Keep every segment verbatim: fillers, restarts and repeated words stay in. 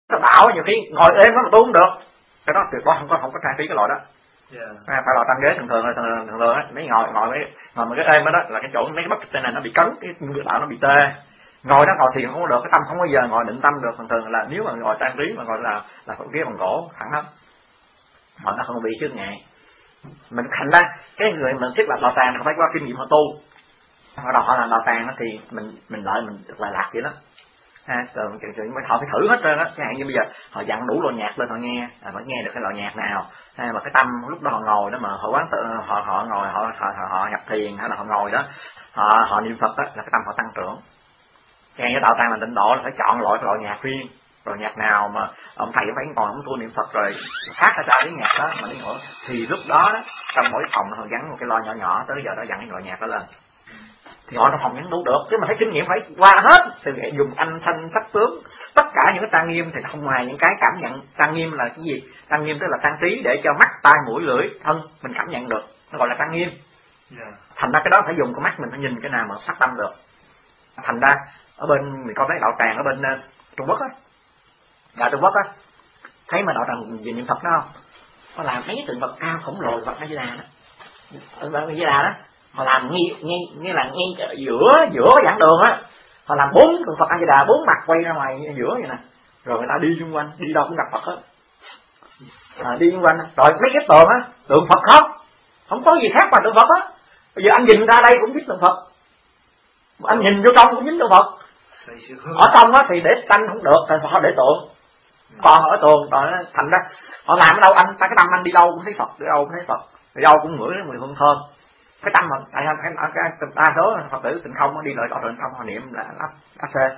Nó bạo nhiều khi ngồi êm đó mà tu không được, cái đó tuyệt đối không có không có trang trí cái loại đó. Yeah. À, phải là tăng ghế thường thường thường thường, thường, thường ấy, mấy ngồi ngồi mấy ngồi mấy cái êm đó, đó là cái chỗ mấy cái bắp trên này nó bị cấn, cái người đạo nó bị tê, ngồi đó ngồi thiền không có được, cái tâm không bao giờ ngồi định tâm được. Thường thường là nếu mà ngồi trang trí mà ngồi là là cái ghế bằng gỗ thẳng lắm, họ nó không bị chướng ngại. Mình thành ra cái người mình thiết lập đạo tràng phải qua kinh nghiệm họ tu, họ đầu họ làm đạo tràng thì mình mình lợi mình được lại lạc vậy đó. Ha, rồi chuyện chuyện họ phải thử hết trơn á, chẳng hạn như bây giờ họ dặn đủ loại nhạc lên họ nghe, à, phải nghe được cái loại nhạc nào, hay mà cái tâm lúc đó họ ngồi đó mà họ quán tự, họ họ ngồi họ họ, họ họ nhập thiền hay là họ ngồi đó họ họ niệm Phật đó là cái tâm họ tăng trưởng. Nghe cái đạo tràng là tịnh độ là phải chọn loại loại nhạc riêng, loại nhạc nào mà ông thầy phải còn không tu niệm Phật rồi phát ra cái nhạc đó mà đi ngồi thì lúc đó, đó trong mỗi phòng họ gắn một cái loa nhỏ nhỏ, tới giờ đó dặn cái loại nhạc đó lên thì họ trong phòng vẫn đủ được, chứ mà thấy kinh nghiệm phải qua hết từ dùng anh thanh sắc tướng tất cả những cái trang nghiêm thì không ngoài những cái cảm nhận. Trang nghiêm là cái gì? Trang nghiêm tức là trang trí để cho mắt tai mũi lưỡi thân mình cảm nhận được, nó gọi là trang nghiêm. Yeah. Thành ra cái đó phải dùng con mắt mình phải nhìn cái nào mà phát tâm được. Thành ra ở bên mình có mấy đạo tràng ở bên uh, Trung Quốc á, đạo Trung Quốc á, thấy mà đạo tràng về niệm Phật đó không? Nó làm mấy tượng Phật cao khổng lồ Phật A Di Đà đó, Phật A Di Đà đó. Họ làm ngay ngay ngay là ngay giữa giữa cái giảng đường á, họ làm bốn tượng Phật A Di Đà, bốn mặt quay ra ngoài giữa vậy nè, rồi người ta đi xung quanh, đi đâu cũng gặp Phật hết, à, đi xung quanh, rồi mấy cái tượng á, tượng Phật không, không có gì khác mà tượng Phật á. Bây giờ anh nhìn ra đây cũng biết tượng Phật, anh nhìn vô trong cũng dính tượng Phật. Ở trong á thì để tranh không được, thì họ để tượng, còn ở tường, rồi thành ra họ làm ở đâu anh, ta cái tâm anh đi đâu cũng thấy Phật, đi đâu cũng thấy Phật, đi đâu cũng ngửi mùi hương thơm. Cái tâm mà tại cái, cái, cái đa số Phật tử tịnh không đi lợi đạo tịnh không họ niệm là áp áp phê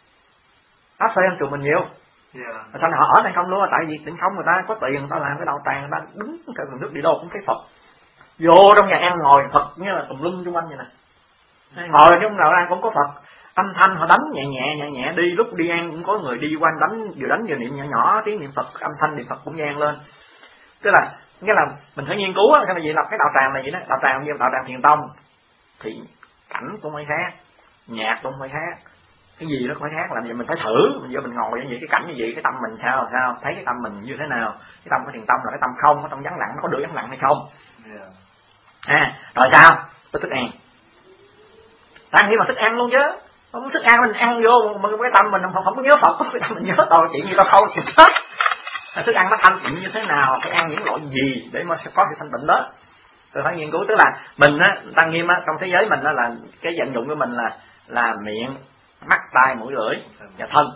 áp phê hơn chùa mình nhiều. Yeah. Sao họ ở đây không luôn? Tại vì tịnh không người ta có tiền, người ta làm cái đạo tràng, người ta đứng cái nước đi đâu cũng thấy Phật, vô trong nhà ăn ngồi Phật như là tùm lum xung quanh vậy nè, ngồi trong nào ăn cũng có Phật, âm thanh họ đánh nhẹ nhẹ nhẹ nhẹ, đi lúc đi ăn cũng có người đi quanh đánh, vừa đánh vừa niệm nhỏ nhỏ tiếng niệm Phật, âm thanh niệm Phật cũng vang lên. Tức là nghĩa là mình phải nghiên cứu á, sao mà vậy là cái đạo tràng này vậy đó, đạo tràng như đạo tràng Thiền Tông thì cảnh cũng phải khác, nhạc cũng phải khác, cái gì nó cũng phải khác, làm gì mình phải thử, mình giờ mình ngồi như vậy cái cảnh như vậy cái tâm mình sao là sao, thấy cái tâm mình như thế nào, cái tâm của Thiền Tông là cái tâm không, cái tâm vắng lặng nó có được vắng lặng hay không. Yeah. À rồi sao tới thức ăn, ăn nhưng mà thức ăn luôn chứ, không thức ăn mình ăn vô mà cái tâm mình không, không có nhớ Phật, cái tâm mình nhớ tôi chuyện gì tao không thì chết. Thức ăn nó thanh tịnh như thế nào, phải ăn những loại gì để mà có sự thanh tịnh đó, tôi phải nghiên cứu. Tức là mình á, tăng nghiêm á, trong thế giới mình á là cái vận dụng của mình là là miệng, mắt, tai, mũi, lưỡi và thân.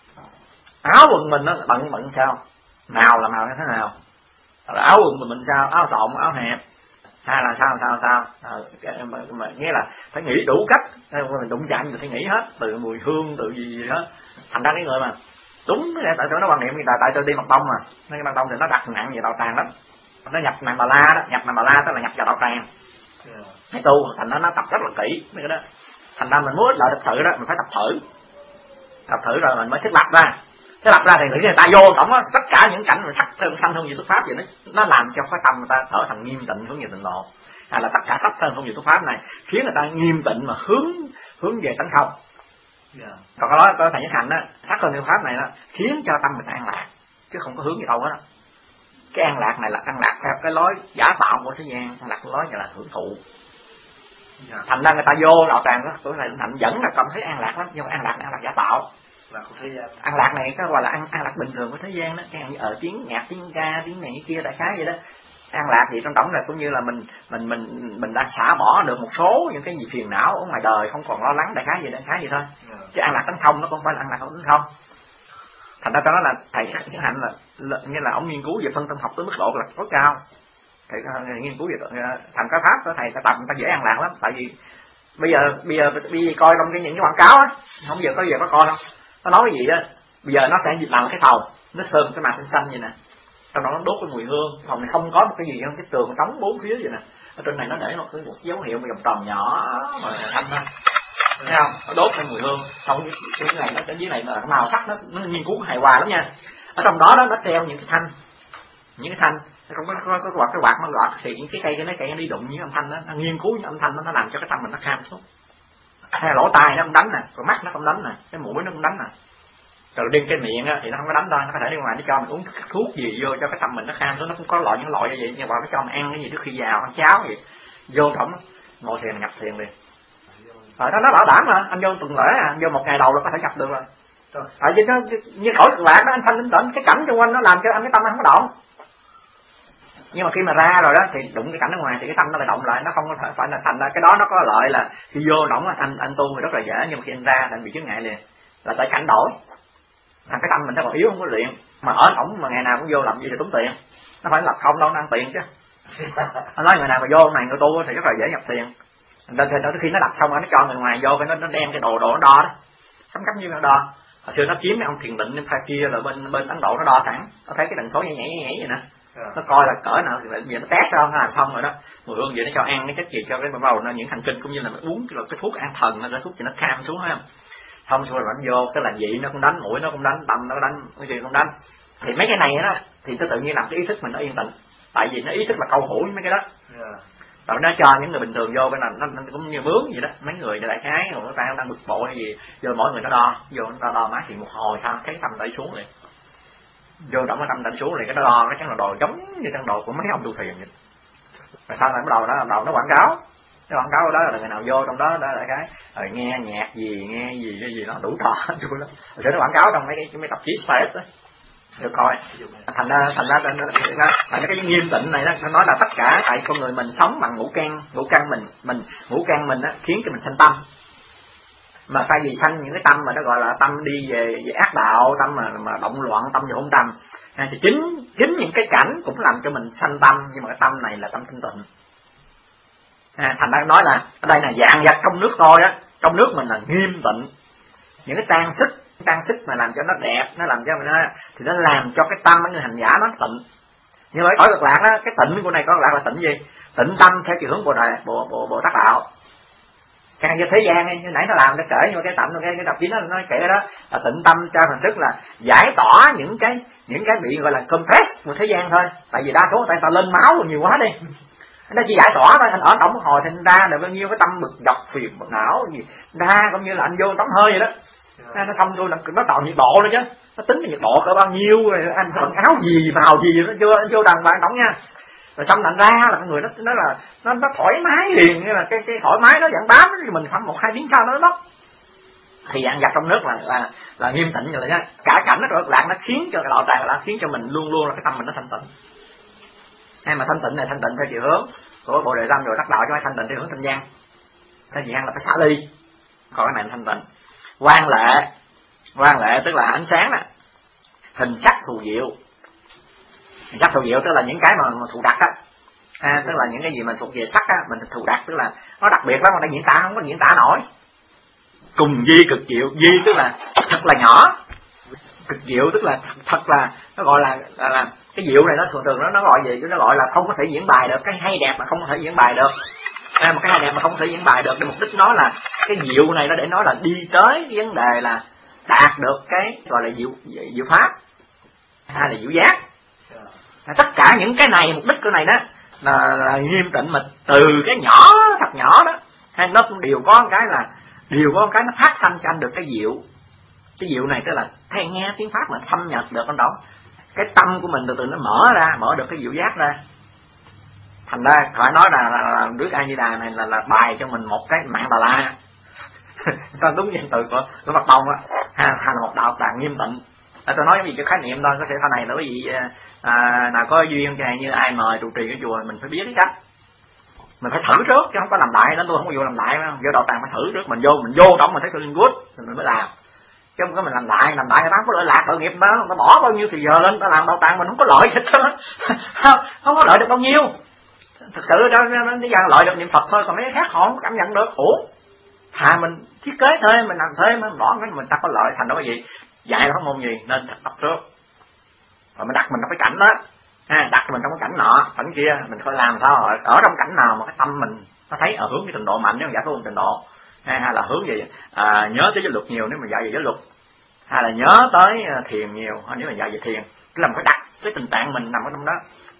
Áo quần mình á bận bận sao, màu là màu như thế nào, rồi áo quần mình mình sao, áo rộng, áo hẹp, hay là sao sao sao, à, mà, mà nghĩa là phải nghĩ đủ cách, mình đụng chạm mình phải nghĩ hết, từ mùi hương, từ gì gì đó. Thành ra cái người mà đúng cái tại tôi nó quan niệm tại tại tôi đi Mật Tông mà, nên Mật Tông thì nó đặt nặng về đạo tràng lắm, nó nhập nặng Bà La đó, nhập nặng Bà La tức là nhập vào đạo tràng, cái tu thành nó nó tập rất là kỹ mấy cái đó. Thành ra mình muốn ích lợi thật sự đó mình phải tập thử, tập thử rồi mình mới thiết lập ra, thiết lập ra thì người ta vô tổng á, tất cả những cảnh mà sắc thơm sanh hương vị xuất pháp vậy nó nó làm cho cái tâm người ta trở thành nghiêm tịnh hướng về tịnh độ, hay là tất cả sắc thơm hương vị xuất pháp này khiến người ta nghiêm tịnh mà hướng hướng về tánh không. Yeah. Còn nói có thầy Nhất Hạnh á, sắc thơm hương pháp này đó khiến cho tâm mình an lạc chứ không có hướng gì đâu hết. Cái an lạc này là an lạc theo cái lối giả tạo của thế gian, an lạc cái lối là hưởng thụ. Yeah. Thành ra người ta vô đạo tràng đó, tuổi này Hạnh vẫn là cảm thấy an lạc lắm, nhưng mà an lạc này an lạc giả tạo. Là của thế gian. An lạc này có gọi là an, an lạc bình thường của thế gian đó, cái ở tiếng nhạc, tiếng ca, tiếng này kia đại khái vậy đó. An lạc thì trong tổng là cũng như là mình mình mình mình đã xả bỏ được một số những cái gì phiền não ở ngoài đời, không còn lo lắng đại khái gì đại khái vậy thôi. Yeah. Chứ an lạc tánh không nó không phải là an lạc tánh không. Thành ra tôi nói là thầy Nhất Hạnh là, là như là ông nghiên cứu về phân tâm học tới mức độ là tối cao. Thầy nghiên cứu về thành cái pháp đó, thầy ta tập người ta dễ an lạc lắm, tại vì bây giờ bây giờ đi coi trong cái những cái quảng cáo á, không giờ có giờ có coi không, nó nói cái gì đó, bây giờ nó sẽ làm cái thầu, nó sơn cái màu xanh xanh vậy nè, trong đó nó đốt cái mùi hương, phòng này không có một cái gì trong cái tường trống bốn phía vậy nè, ở trên này nó để một cái một dấu hiệu một vòng tròn nhỏ mà xanh thôi, thấy không, nó đốt cái mùi hương, không cái này nó cái dưới này là cái màu sắc nó nó nghiên cứu hài hòa lắm nha, ở trong đó đó nó treo những cái thanh, những cái thanh không có có cái quạt cái quạt nó gọt thì những cái cây cái nó cây nó đi đụng những âm thanh đó, nó nghiên cứu những âm thanh đó, nó làm cho cái tâm mình nó kham xuống, hay là lỗ tai nó không đánh nè, còn mắt nó không đánh nè, cái mũi nó không đánh nè, Rồi điên cái miệng á thì nó không có đánh thôi, nó có thể đi ngoài nó cho mình uống thuốc gì vô cho cái tâm mình nó kham xuống, nó cũng có loại những loại như vậy, nhưng mà nó cho mình ăn cái gì trước khi vào, ăn cháo vậy, vô trọng ngồi thiền nhập thiền liền. Rồi đó nó bảo đảm mà, anh vô tuần lễ à, anh vô một ngày đầu là có thể nhập được rồi. Tại vì nó như cõi cực lạc đó, anh sanh linh tỉnh, cái cảnh xung quanh nó làm cho anh cái tâm anh không có động. Nhưng mà khi mà ra rồi đó thì đụng cái cảnh ở ngoài thì cái tâm nó lại động lại, nó không có phải phải là thành ra cái đó nó có lợi là khi vô động anh anh tu thì rất là dễ, nhưng mà khi anh ra thì anh bị chướng ngại liền, là tại cảnh đổi. Thằng cái tâm mình nó còn yếu không có luyện, mà ở ổng mà ngày nào cũng vô làm gì thì tốn tiền, nó phải lập không đâu, nó ăn tiền chứ. Anh nói người nào mà vô này người tu thì rất là dễ nhập tiền. Nên thì khi nó đặt xong rồi nó cho người ngoài vô, cái nó nó đem cái đồ đồ nó đo đó, cắm cắm như nó đo. Hồi xưa nó kiếm mấy ông thiền định bên pha kia là bên bên Ấn Độ nó đo sẵn, nó thấy cái tần số nhảy nhảy nhảy vậy nè, nó coi là cỡ nào thì bây giờ nó test ra, nó làm xong rồi đó, mùi hương vậy nó cho ăn cái chất gì cho cái bắt đầu nó những hành kinh cũng như là mình uống cái, cái thuốc an thần, nó cái thuốc gì nó cam xuống ha, xong rồi nó vô cái là vị nó cũng đánh, mũi nó cũng đánh, tâm nó đánh, cái gì cũng đánh. Thì mấy cái này đó thì nó tự nhiên làm cái ý thức mình nó yên tĩnh, tại vì nó ý thức là câu hữu với mấy cái đó. Rồi nó cho những người bình thường vô cái là nó, nó cũng như bướm vậy đó, mấy người đại khái rồi nó đang đang bực bội hay gì, vô mỗi người nó đo, vô nó đo, đo mát thì một hồi sao cái tâm đẩy xuống liền, vô động cái tâm đẩy xuống liền, cái nó đo nó chắc là đồ giống như trang đồ của mấy ông tu thiền vậy. Rồi sau này bắt đầu nó bắt đầu nó quảng cáo, nó quảng cáo đó là người nào vô trong đó đó là cái rồi nghe nhạc gì nghe gì cái gì nó đủ trò chung đó, rồi nó quảng cáo trong mấy cái mấy tạp chí space đó. Được coi, thành ra thành ra thành ra, thành ra cái nghiêm tịnh này đó, nó nói là tất cả tại con người mình sống bằng ngũ căn, ngũ căn mình mình ngũ căn mình á khiến cho mình sanh tâm, mà thay vì sanh những cái tâm mà nó gọi là tâm đi về về ác đạo, tâm mà mà động loạn, tâm về hôn trầm, thì chính chính những cái cảnh cũng làm cho mình sanh tâm, nhưng mà cái tâm này là tâm thanh tịnh. À, thành ra nói là ở đây là dạng vật trong nước thôi á, trong nước mình là nghiêm tịnh, những cái trang sức trang sức mà làm cho nó đẹp, nó làm cho mình nó thì nó làm cho cái tâm của người hành giả nó tịnh. Nhưng mà cõi cực lạc đó, cái tịnh của này có lạc là tịnh gì? Tịnh tâm theo chiều hướng bồ đề, bộ bộ bộ tác đạo. Càng như thế gian như nãy nó làm nó kể, nhưng mà cái tận cái cái đọc chín nó nói kể đó là tịnh tâm cho phần tức là giải tỏa những cái những cái bị gọi là compress của thế gian thôi. Tại vì đa số người ta lên máu nhiều quá đi, nó chỉ giải tỏa thôi. Anh ở trong một hồi thì ra được bao nhiêu cái tâm bực dọc phiền bực não gì ra, cũng như là anh vô tắm hơi vậy đó. À, nó xong rồi nó tạo nhiệt độ nữa chứ, nó tính cái nhiệt độ cỡ bao nhiêu rồi anh phận áo gì màu gì nó vô vô đằng bạn đóng nha. Rồi xong thành ra là người nó nó là nó nó thoải mái liền, như là cái cái thoải mái nó vẫn bám thì mình khoảng một hai tiếng sau nó mất. Thì dạng vật trong nước là là là nghiêm tịnh rồi nhá, cả cảnh nó cực lạc nó khiến cho cái đạo tràng là khiến cho mình luôn luôn là cái tâm mình nó thanh tịnh. Hay mà thanh tịnh này thanh tịnh theo chiều hướng của bộ đề tâm rồi đắc đạo, cho thanh tịnh theo hướng thanh văn. Thanh văn là phải xả ly, còn cái này là thanh tịnh. Quang lệ, quang lệ tức là ánh sáng đó, hình sắc thù diệu. Hình sắc thù diệu tức là những cái mà, mà thù đặc á, à, tức là những cái gì mà thuộc về sắc á, mình thù đặc tức là nó đặc biệt lắm, mà đã diễn tả không có diễn tả nổi. Cùng di cực diệu, di tức là thật là nhỏ, cực diệu tức là thật, thật là nó gọi là, là, là cái diệu này nó thường thường nó nó gọi gì, nó gọi là không có thể diễn bài được, cái hay đẹp mà không có thể diễn bài được. À, một cái hay đẹp mà không thể diễn bài được, để mục đích nó là cái diệu này nó để nói là đi tới cái vấn đề là đạt được cái gọi là diệu diệu pháp hay là diệu giác. À, tất cả những cái này mục đích của này đó là, là nghiêm tịnh, mà từ cái nhỏ thật nhỏ đó, hay nó cũng đều có một cái là đều có một cái nó phát sanh cho anh được cái diệu. Cái diệu này tức là thay nghe tiếng pháp mà xâm nhập được con đó, cái tâm của mình từ từ nó mở ra, mở được cái diệu giác ra. Thành ra phải nói là, là, là Đức A Di Đà này là, là bài cho mình một cái mạng Đà La. Sao đúng danh từ của, của Phật Tông á, ha, là một đạo tràng nghiêm tịnh. À, tôi nói cái gì cái khái niệm thôi, có thể sau này nữa gì à, nào có duyên cái này như ai mời trụ trì cái chùa mình phải biết cái cách, mình phải thử trước chứ không có làm lại đó. Tôi không có vô làm lại, vô đạo tràng phải thử trước, mình vô mình vô động mình thấy feeling good thì mình mới làm, chứ không có mình làm lại làm lại người ta không có lợi lạc tội nghiệp đó, nó bỏ bao nhiêu thì giờ lên ta làm đạo tràng mình không có lợi hết trơn, không có lợi được bao nhiêu. Thật sự đó nó chỉ rằng lợi được niệm Phật thôi, còn mấy cái khác họ không cảm nhận được, khổ. Thà mình thiết kế thuê, mình làm thuê mà bỏ cái mình ta có lợi. Thành đó cái gì dạy nó môn gì nên tập trước, rồi mình đặt mình trong cái cảnh đó, ha, đặt mình trong cái cảnh nọ cảnh kia, mình coi làm sao ở, ở trong cảnh nào mà cái tâm mình nó thấy ở hướng cái trình độ mạnh, nếu mà giải phương trình độ, hay, hay là hướng gì à, nhớ tới giới luật nhiều nếu mà dạy về giới luật, hay là nhớ tới thiền nhiều hay nếu mà dạy về thiền, cái làm phải đặt cái tình trạng mình nằm ở trong đó.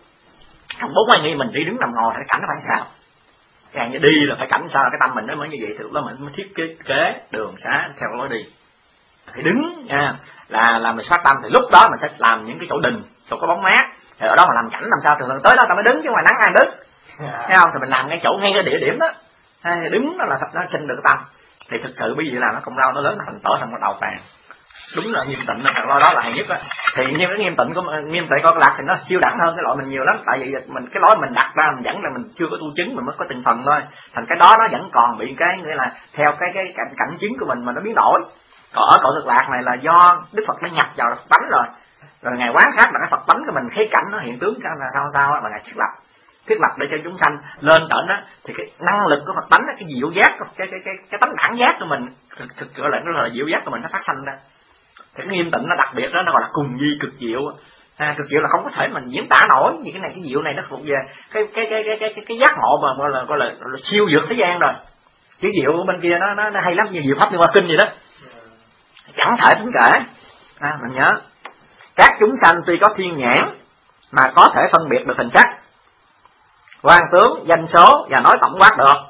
Không bốn ai nghi mình đi đứng nằm ngồi cái cảnh nó phải sao, càng như đi là phải cảnh sao, cái tâm mình nó mới như vậy thì lúc đó mình mới thiết kế, kế đường xá theo lối đi. Phải đứng nha, là là mình phát tâm, thì lúc đó mình sẽ làm những cái chỗ đình, chỗ có bóng mát, thì ở đó mà làm cảnh làm sao, thường thường tới đó ta mới đứng, chứ ngoài nắng ai đứng, yeah. Thấy không? Thì mình làm ngay chỗ ngay cái địa điểm đó, đứng đó là nó sinh được tâm. Thì thực sự bây giờ làm nó công lao nó lớn, nó thành tổ thành một đầu vàng. Đúng là nghiêm tịnh là lo đó là hay nhất á. Thì như cái nghiêm tịnh của nghiêm tịnh con lạc thì nó siêu đẳng hơn cái loại mình nhiều lắm, tại vì mình cái lối mình đặt ra mình vẫn là mình chưa có tu chứng, mình mới có từng phần thôi, thành cái đó nó vẫn còn bị cái nghĩa là theo cái cái cảnh cảnh chứng của mình mà nó biến đổi. Còn ở cõi cực lạc này là do Đức Phật nó nhập vào Phật tánh rồi, rồi ngài quán sát là cái Phật tánh của mình, thấy cảnh nó hiện tướng sao là sao sao á, mà ngài thiết lập thiết lập để cho chúng sanh lên trển á, thì cái năng lực của Phật tánh, cái diệu giác, cái cái cái cái tánh bản giác của mình, thực thực gọi là nó là diệu giác của mình nó phát sanh ra. Thì cái nghiêm tịnh nó đặc biệt đó, nó gọi là cùng di cực diệu. À, cực diệu là không có thể mình diễn tả nổi, vì cái này cái diệu này nó thuộc về cái cái cái cái cái cái, cái giác ngộ mà gọi là gọi là, gọi là siêu vượt thế gian rồi. Chữ diệu ở bên kia nó nó, nó hay lắm, như diệu pháp như hoa kinh gì đó, chẳng thể tính kể. À, mình nhớ các chúng sanh tuy có thiên nhãn mà có thể phân biệt được hình sắc, quan tướng, danh số và nói tổng quát được.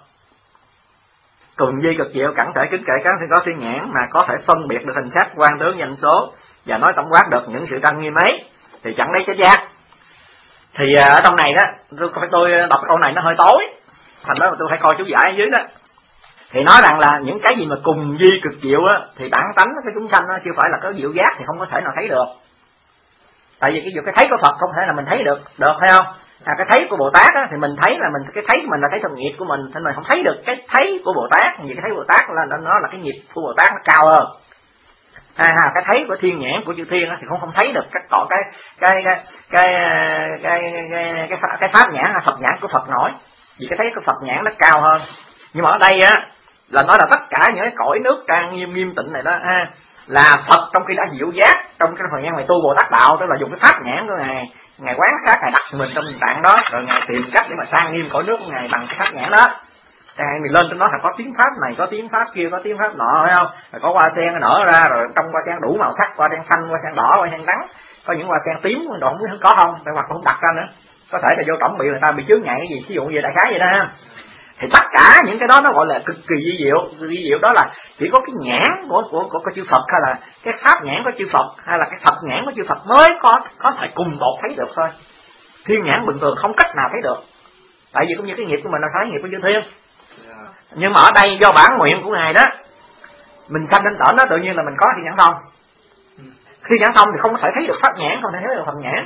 Cùng di cực diệu cẩn thể kính kể các sẽ có thiên nhãn mà có thể phân biệt được hình sắc, quan tướng, danh số và nói tổng quát được những sự tăng nghiêm ấy, thì chẳng lấy chết giác. Thì ở trong này đó, tôi tôi đọc câu này nó hơi tối, thành đó tôi phải coi chú giải ở dưới đó. Thì nói rằng là những cái gì mà cùng di cực diệu á, thì bản tánh cái chúng sanh nó chưa phải là có diệu giác thì không có thể nào thấy được. Tại vì cái cái thấy của Phật không thể là mình thấy được, được hay không? À, cái thấy của Bồ Tát á, thì mình thấy là mình cái thấy của mình là thấy thân nghiệp của mình, nên mình không thấy được cái thấy của Bồ Tát. Vì cái thấy của Bồ Tát là nó là cái nghiệp của Bồ Tát nó cao hơn. À, cái thấy của thiên nhãn của chư thiên á, thì không không thấy được cái cái cái cái cái cái cái cái, cái pháp nhãn hay Phật nhãn của Phật nổi. Vì cái thấy của Phật nhãn nó cao hơn. Nhưng mà ở đây á là nói là tất cả những cái cõi nước trang nghiêm nghiêm tịnh này đó ha, là Phật trong khi đã diệu giác trong cái thời gian này tu Bồ Tát đạo, tức là dùng cái pháp nhãn của ngài, ngài quán sát, ngài đặt mình trong tình trạng đó, rồi ngài tìm cách để mà trang nghiêm cõi nước của ngài bằng cái pháp nhãn đó. Ngài mình lên trên đó là có tiếng pháp này, có tiếng pháp kia, có tiếng pháp nọ, phải không? Rồi có hoa sen nở ra, rồi trong hoa sen đủ màu sắc, hoa sen xanh, hoa sen đỏ, hoa sen trắng, có những hoa sen tím, còn không có không, tại hoặc không đặt ra nữa. Có thể là vô trọng bị người ta bị chướng ngại cái gì, ví dụ như đại khái vậy đó ha. Thì tất cả những cái đó nó gọi là cực kỳ di diệu. Di diệu đó là chỉ có cái nhãn của của của, của chư Phật, hay là cái pháp nhãn của chư Phật, hay là cái Phật nhãn của chư Phật mới có có thể cùng một thấy được thôi. Thiên nhãn bình thường không cách nào thấy được. Tại vì cũng như cái nghiệp của mình là sai nghiệp của chư thiên. Nhưng mà ở đây do bản nguyện của ngài đó, mình sanh đến tởn đó tự nhiên là mình có thiên nhãn thông. Khi nhãn thông thì không có thể thấy được pháp nhãn, không thể thấy được Phật nhãn.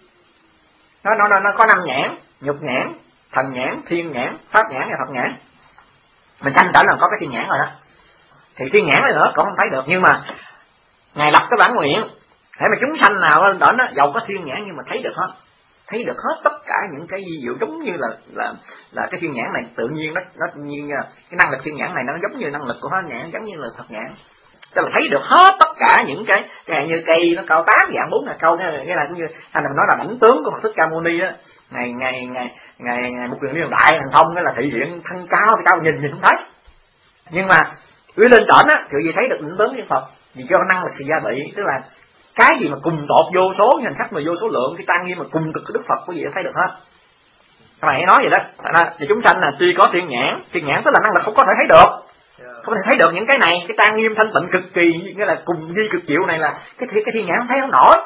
Nó nó nó, nó có năm nhãn, nhục nhãn, thần nhãn, thiên nhãn, pháp nhãn và Phật nhãn. Mình sanh trở là có cái thiên nhãn rồi đó. Thì thiên nhãn này nữa còn không thấy được, nhưng mà ngài lập cái bản nguyện để mà chúng sanh nào lên đó dầu có thiên nhãn nhưng mà thấy được hết, thấy được hết tất cả những cái di diệu, giống như là là là cái thiên nhãn này tự nhiên nó nó như cái năng lực thiên nhãn này nó giống như năng lực của pháp nhãn, giống như là Phật nhãn. Tức là thấy được hết tất cả những cái cái như cây nó cao tám dạng bốn là câu, cái cái này cũng như hay là nói là bảnh tướng của Phật Thích Ca Mâu Ni á, ngày ngày ngày ngày ngày một quyền liên đại thành thông, cái là thị hiện thân cao thì cao nhìn nhìn không thấy, nhưng mà dưới lên trển á thì gì thấy được bảnh tướng của Phật, vì cho năng lực sự gia vị, tức là cái gì mà cùng tột vô số, hình sắc mà vô số lượng, cái trang nghiêm mà cùng cực của Đức Phật có gì thấy được hết. Các bạn nói vậy đó, thì chúng sanh là tuy có thiên nhãn, thiên nhãn tức là năng lực không có thể thấy được, không thể thấy được những cái này, cái trang nghiêm thanh tịnh cực kỳ, nghĩa là cùng di cực diệu này là cái cái thiên nhãn không thấy không nổi.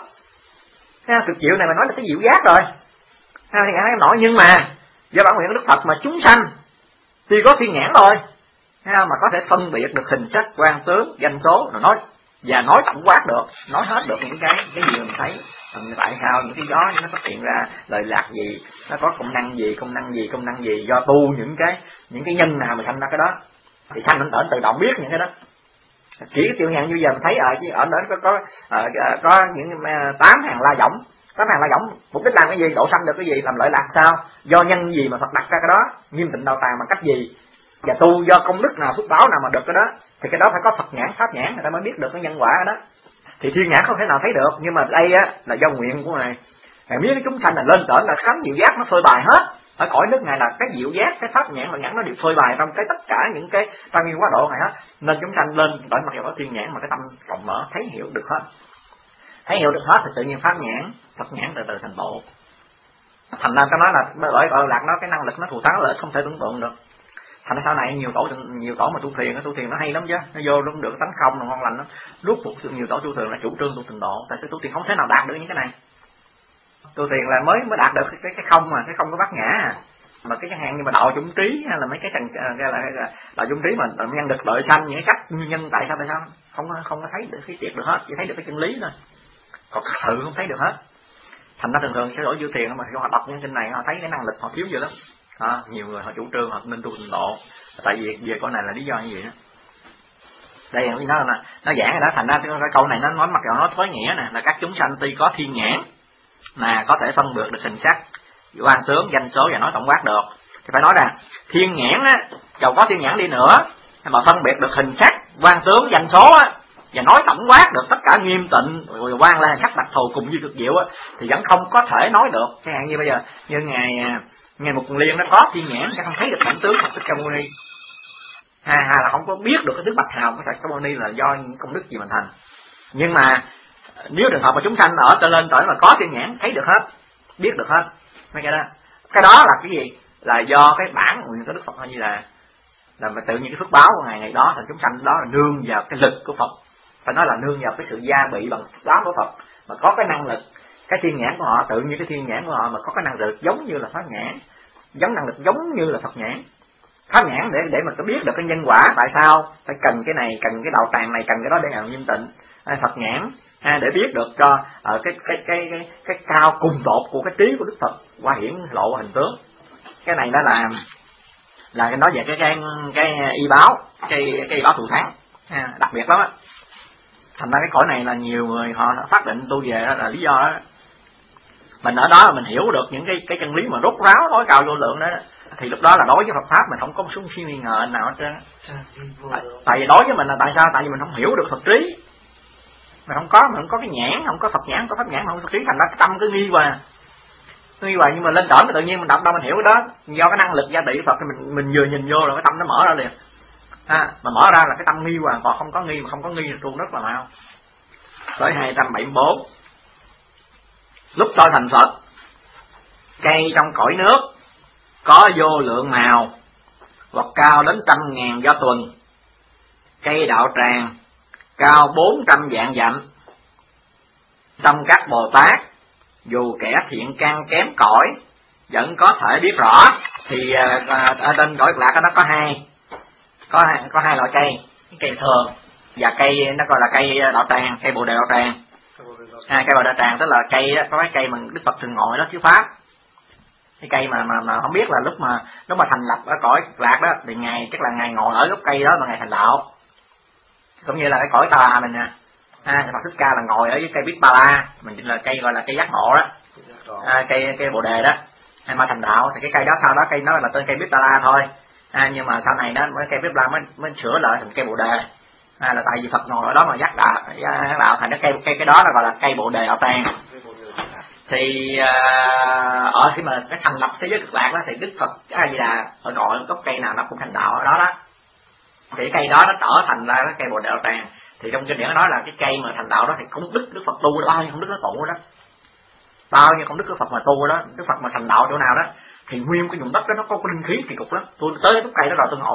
Ha, cực diệu này mà nói là cái diệu giác rồi. Ha, thiên nhãn thấy không nổi, nhưng mà do bản nguyện của Đức Phật mà chúng sanh tuy có thiên nhãn rồi, ha, mà có thể phân biệt được hình sắc, quan tướng, danh số, rồi nói và nói tổng quát được, nói hết được những cái cái gì mình thấy. Tại sao những cái gió nó phát hiện ra lời lạc gì, nó có công năng gì, công năng gì, công năng gì, do tu những cái những cái nhân nào mà sanh ra cái đó, thì sanh đến tự động biết những cái đó. Chỉ cái tiểu nhãn như giờ mình thấy ở ở đó có có ở, có những tám hàng la võng, tám hàng la võng mục đích làm cái gì, độ sanh được cái gì, làm lợi lạc sao, do nhân gì mà Phật đặt ra cái đó, nghiêm tịnh đạo tàng bằng cách gì, và tu do công đức nào, phước báo nào mà được cái đó, thì cái đó phải có Phật nhãn, pháp nhãn người ta mới biết được cái nhân quả đó. Thì thiên nhãn không thể nào thấy được, nhưng mà đây á là do nguyện của ngài. Ngài biết cái chúng sanh là lên trển là khám diệu giác nó phơi bày hết. Ở cõi nước ngài là cái diệu giác, cái pháp nhãn và nhãn nó đều phơi bày trong cái tất cả những cái tăng nghiêm quá độ này hết. Nên chúng sanh lên trển mặc dù có thiên nhãn mà cái tâm rộng mở thấy hiểu được hết. Thấy hiểu được hết thì tự nhiên pháp nhãn, Phật nhãn từ từ thành bộ. Thành ra ta nói là bởi gọi lạc nó cái năng lực nó thù thắng lợi không thể tưởng tượng được. thành ra sau này nhiều tổ nhiều tổ mà tu thiền nó tu thiền nó hay lắm chứ, nó vô nó cũng được tánh không, nó ngon lành, nó rút phục nhiều tổ tu thiền là chủ trương tu tịnh độ. Tại sao tu thiền không thể nào đạt được những cái này? Tu thiền là mới mới đạt được cái cái không mà cái không có bát nhã à. Mà cái chẳng hạn như mà đạo chủng trí hay là mấy cái trần cái là đạo chủng trí mà nhân được lợi sanh những cái cách nguyên nhân tại sao tại sao không có không có thấy được cái triệt được hết, chỉ thấy được cái chân lý thôi, còn thật sự không thấy được hết. Thành ra thường thường sẽ đổi vô thiền mà khi họ đọc những kinh này họ thấy cái năng lực họ thiếu dữ lắm. À, nhiều người họ chủ trương họ nên tu tịnh độ, tại vì về con này là lý do như vậy đó. Đây nó là nó giảng rồi đó, thành ra cái câu này nó nói mặc dù nó thối nghĩa nè, là các chúng sanh tuy có thiên nhãn mà có thể phân biệt được hình sắc, quan tướng, danh số và nói tổng quát được, thì phải nói rằng thiên nhãn á, dầu có thiên nhãn đi nữa mà phân biệt được hình sắc, quan tướng, danh số á, và nói tổng quát được tất cả nghiêm tịnh rồi quan là sắc đặc thù cùng như cực diệu á, thì vẫn không có thể nói được. Chẳng hạn như bây giờ như ngài ngài Mục Liên nó có thiên nhãn chứ không thấy được bản tướng Phật Thích Ca Mâu Ni, hay à, là không có biết được cái tướng bạch hào của Phật Thích Ca Mâu Ni là do những công đức gì mình thành. Nhưng mà nếu trường hợp mà chúng sanh ở trên lên tới mà có thiên nhãn thấy được hết, biết được hết mấy cái đó, cái đó là cái gì? Là do cái bản nguyện của Đức Phật, như là là tự nhiên cái phước báo của ngày ngày đó, thành chúng sanh đó là nương vào cái lực của Phật, phải nói là nương vào cái sự gia bị bằng phước báo của Phật, mà có cái năng lực, cái thiên nhãn của họ tự nhiên cái thiên nhãn của họ mà có cái năng lực giống như là pháp nhãn, giống năng lực giống như là Phật nhãn. Pháp nhãn để để mà có biết được cái nhân quả, tại sao phải cần cái này, cần cái đạo tràng này, cần cái đó để làm nghiêm tịnh. Phật nhãn à, để biết được cho ở cái cái cái cái cái cao cùng tột của cái trí của Đức Phật qua hiển lộ hình tướng. Cái này đó là là cái nói về cái cái cái y báo, cái cái y báo thù thắng à, đặc biệt lắm á. Thành ra cái cõi này là nhiều người họ phát định tu về đó là lý do đó. Mình ở đó mình hiểu được những cái cái chân lý mà rốt ráo nói cao vô lượng đó, thì lúc đó là đối với Phật pháp mình không có một số suy nghi ngờ nào hết trơn. Tại, tại vì đối với mình là tại sao? Tại vì mình không hiểu được Phật trí, mình không có mình không có cái nhãn, không có Phật nhãn, không có pháp nhãn, không có Phật trí, thành ra cái tâm cứ nghi hoài, nghi hoài. Nhưng mà lên trển tự nhiên mình đọc đâu mình hiểu cái đó, do cái năng lực gia trị Phật thì mình mình vừa nhìn vô là cái tâm nó mở ra liền. À, mà mở ra là cái tâm nghi hoàn, còn không có nghi mà không có nghi là tu rất là mau. Tới hai trăm bảy mươi bốn, lúc tôi thành Phật, cây trong cõi nước có vô lượng màu, hoặc cao đến trăm ngàn do tuần, cây đạo tràng cao bốn trăm vạn dặm. Trong các Bồ Tát, dù kẻ thiện căn kém cỏi vẫn có thể biết rõ. Thì ở trên cõi Cực Lạc nó có hai có hai, có hai loại cây, cây thường và cây nó gọi là cây đạo tràng, cây Bồ Đề đạo tràng. À, cây Bồ Đề đạo tràng tức là cây đó, có cái cây mà Đức Phật thường ngồi đó chiếu pháp. Cái cây mà mà mà không biết là lúc mà lúc mà thành lập ở cõi Cực Lạc đó thì ngài chắc là ngài ngồi ở gốc cây đó mà ngài thành đạo. Cũng như là cái cõi Ta Bà mình nè, à, Phật Thích Ca là ngồi ở dưới cây Bít Ba La, mình là cây gọi là cây giác ngộ đó, à, cây cây Bồ Đề đó, hay mà thành đạo. Thì cái cây đó sau đó cây nó là tên cây Bít Ba La thôi, à, nhưng mà sau này đó mấy cây Bít Ba La mới mới sửa lại thành cây Bồ Đề, à, là tại vì Phật ngồi ở đó mà giác đạo, giác đạo thành cái cây cây cái đó là gọi là cây Bồ Đề đạo tràng. Thì uh, ở khi mà cái thành lập thế giới Cực Lạc đó thì Đức Phật A Di Đà ở gọi gốc cây nào nó cũng thành đạo ở đó đó. Thì cái cây đó nó trở thành ra cái cây Bồ Đề đạo tràng. Thì trong kinh điển nó nói là cái cây mà thành đạo đó thì công đức Đức Phật tu bao nhiêu công đức nó tụ đó, bao nhiêu công đức Đức Phật mà tu đó. Đức Phật mà thành đạo chỗ nào đó thì nguyên cái vùng đất đó nó có cái linh khí kỳ cục lắm. Tôi tới gốc cây đó rồi tôi ngồi